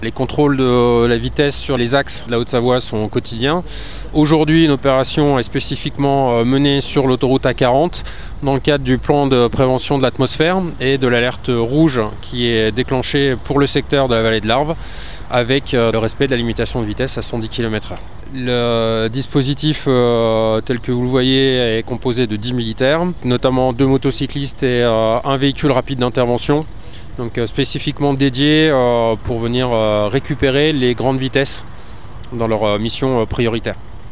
Les contrôles de la vitesse sur les axes de la Haute-Savoie sont quotidiens. Aujourd'hui, une opération est spécifiquement menée sur l'autoroute A40 dans le cadre du plan de prévention de l'atmosphère et de l'alerte rouge qui est déclenchée pour le secteur de la vallée de l'Arve avec le respect de la limitation de vitesse à 110 km/h. Le dispositif tel que vous le voyez est composé de 10 militaires, notamment 2 motocyclistes et un véhicule rapide d'intervention. Donc spécifiquement dédiés pour venir récupérer les grandes vitesses dans leur mission prioritaire.